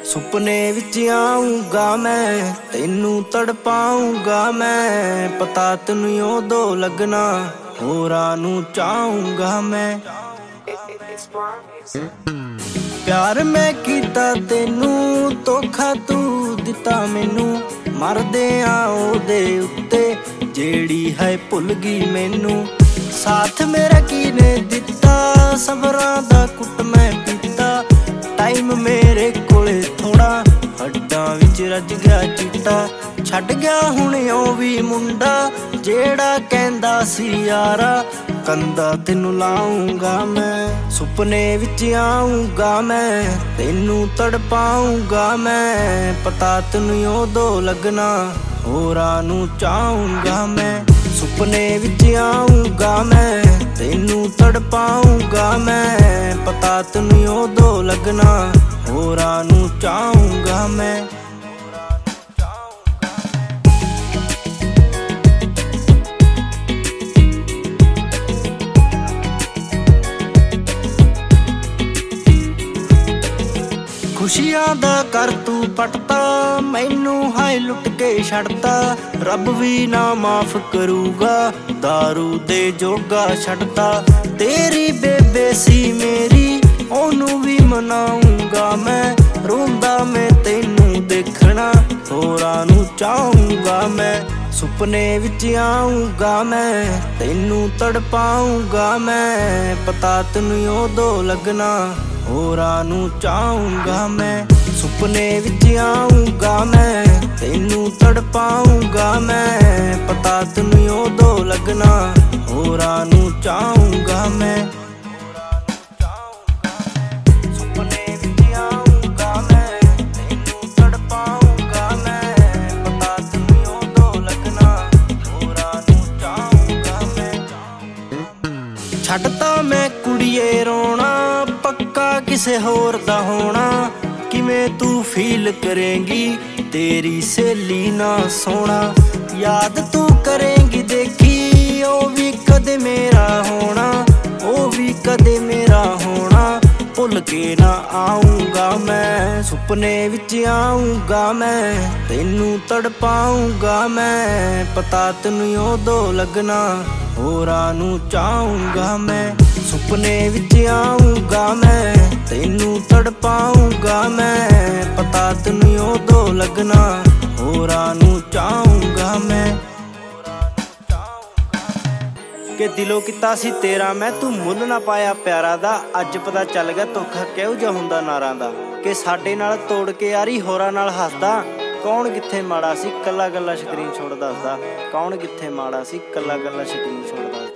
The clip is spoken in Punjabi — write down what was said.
ਸੁਪਨੇ ਵਿੱਚ ਆਊਂਗਾ ਮੈਂ, ਤੈਨੂੰ ਤੜਪਾਊਂਗਾ ਮੈਂ। ਪਤਾ ਤੈਨੂੰ ਉਦੋਂ ਲੱਗਣਾ, ਹੋਰਾਂ ਨੂੰ ਚਾਹੂੰਗਾ ਮੈਂ। ਪਿਆਰ ਮੈਂ ਕੀਤਾ ਤੈਨੂੰ, ਧੋਖਾ ਤੂੰ ਦਿੱਤਾ ਮੈਨੂੰ। ਮਰਦੇ ਆ ਉਹਦੇ ਉੱਤੇ ਜਿਹੜੀ ਹੈ ਭੁੱਲ ਗਈ ਮੈਨੂੰ। ਸਾਥ ਮੇਰਾ ਕਿਨੇ ਦਿੱਤਾ, ਸਬਰਾਂ ਦਾ ਕੁੱਟ ਮੈਂ ਪੀਤਾ। ਟਾਈਮ ਮੇਰੇ ਕੋਲੇ ਥੋੜਾ, ਹੱਡਾਂ ਵਿੱਚ ਰੱਜ ਗਿਆ ਚਿੱਟਾ। ਛੱਡ ਗਿਆ ਹੁਣ ਉਹ ਵੀ ਮੁੰਡਾ, ਜਿਹੜਾ ਕਹਿੰਦਾ ਸੀ ਯਾਰਾ ਕੰਦਾ ਤੈਨੂੰ ਲਾਊਂਗਾ ਮੈਂ। ਸੁਪਨੇ ਵਿੱਚ ਆਊਂਗਾ ਮੈਂ, ਤੈਨੂੰ ਤੜਪਾਊਂਗਾ ਮੈਂ। ਪਤਾ ਤੈਨੂੰ ਉਦੋਂ ਲੱਗਣਾ, ਹੋਰਾਂ ਨੂੰ ਚਾਹੂੰਗਾ ਮੈਂ। ਸੁਪਨੇ ਵਿੱਚ ਆਊਂਗਾ ਮੈਂ, ਤੈਨੂੰ ਤੜਪਾਊਂਗਾ ਮੈਂ। ਪਤਾ ਤੈਨੂੰ ਉਦੋਂ ਲੱਗਣਾ, ਹੋਰਾਂ ਨੂੰ ਚਾਹੂੰਗਾ ਮੈਂ। ਖੁਸ਼ੀਆਂ ਦਾ ਕਰ ਤੂੰ ਪਟਤਾ, ਮੈਨੂੰ ਹਾਏ ਲੁੱਟ ਕੇ ਛੱਡਤਾ। ਰੱਬ ਵੀ ਨਾ ਮਾਫ ਕਰੂਗਾ, ਦਾਰੂ ਦੇ ਜੋਗਾ ਛੱਡਤਾ। ਤੇਰੀ ਬੇਬੇ ਸੀ ਮੇਰੀ, ਉਹਨੂੰ ਵੀ ਮਨਾਊਂਗਾ ਮੈਂ। ਰੋਂਦਾ ਮੈਂ ਤੈਨੂੰ ਦੇਖਣਾ, ਹੋਰਾਂ ਨੂੰ ਚਾਹੂੰਗਾ ਮੈਂ। ਸੁਪਨੇ ਵਿੱਚ ਆਊਂਗਾ ਮੈਂ, ਤੈਨੂੰ ਤੜਪਾਊਂਗਾ ਮੈਂ। ਪਤਾ ਤੈਨੂੰ ਉਦੋਂ ਲੱਗਣਾ, ਹੋਰਾਂ ਨੂੰ ਚਾਹੂੰਗਾ ਮੈਂ। ਸੁਪਨੇ ਵਿੱਚ ਆਊਂਗਾ ਮੈਂ, ਤੈਨੂੰ ਤੜਪਾਊਂਗਾ ਮੈਂ। ਪਤਾ ਤੈਨੂੰ ਉਦੋਂ ਲੱਗਣਾ, ਹੋਰਾਂ ਨੂੰ ਚਾਹੂੰਗਾ ਮੈਂ। ਸੁਪਨੇ ਵਿੱਚ ਆਊਂਗਾ ਮੈਂ, ਤੈਨੂੰ ਤੜਪਾਊਂਗਾ ਮੈਂ। ਪਤਾ ਤੈਨੂੰ ਉਦੋਂ ਲੱਗਣਾ, ਹੋਰਾਂ ਨੂੰ ਚਾਹੂੰਗਾ ਮੈਂ। ਛੱਡਤਾ ਮੈਂ ਕੁੜੀਏ ਰੋਣਾ, ਪੱਕਾ ਕਿਸੇ ਹੋਰ ਦਾ ਹੋਣਾ। ਕਿਵੇਂ ਤੂੰ ਫੀਲ ਕਰੇਂਗੀ, ਤੇਰੀ ਸਹੇਲੀ ਨਾ ਸੋਹਣਾ। ਯਾਦ ਤੂੰ ਕਰੇਂਗੀ ਦੇਖੀ, ਉਹ ਵੀ ਕਦੇ ਮੇਰਾ ਹੋਣਾ। ਉਹ ਵੀ ਕਦੇ ਮੇਰਾ ਹੋਣਾ, ਭੁੱਲ ਕੇ ਨਾ ਆਊਂਗਾ ਮੈਂ। ਸੁਪਨੇ ਵਿੱਚ ਆਊਂਗਾ ਮੈਂ, ਤੈਨੂੰ ਤੜਪਾਊਂਗਾ ਮੈਂ। ਪਤਾ ਤੈਨੂੰ ਉਦੋਂ ਲੱਗਣਾ, ਹੋਰਾਂ ਨੂੰ ਚਾਹੂੰਗਾ ਮੈਂ। ਸੁਪਨੇ ਵਿੱਚ ਆਊਂਗਾ ਮੈਂ, ਤੈਨੂੰ ਤੜਪਾਊਂਗਾ ਮੈਂ। ਪਤਾ ਤੈਨੂੰ ਉਦੋਂ ਲੱਗਣਾ, ਹੋਰਾਂ ਨੂੰ ਚਾਹੂੰਗਾ ਮੈਂ। ਕਿ ਦਿਲੋਂ ਕੀਤਾ ਸੀ ਤੇਰਾ ਮੈਂ, ਤੂੰ ਮੁੱਲ ਨਾ ਪਾਇਆ ਪਿਆਰਾਂ ਦਾ। ਅੱਜ ਪਤਾ ਚੱਲ ਗਿਆ ਧੋਖਾ ਕਿਹੋ ਜਿਹਾ ਹੁੰਦਾ ਨਾਰਾਂ ਦਾ। ਕਿ ਸਾਡੇ ਨਾਲ ਤੋੜ ਕੇ ਯਾਰੀ ਹੋਰਾਂ ਨਾਲ ਹੱਸਦਾ। ਕੌਣ ਕਿੱਥੇ ਮਾੜਾ ਸੀ, ਕੱਲਾ ਕੱਲਾ ਸਕਰੀਨ ਛੋੜ ਦੱਸਦਾ। ਕੌਣ ਕਿੱਥੇ ਮਾੜਾ ਸੀ, ਕੱਲਾ ਕੱਲਾ ਸਕਰੀਨ ਛੋੜ ਦੱਸਦਾ।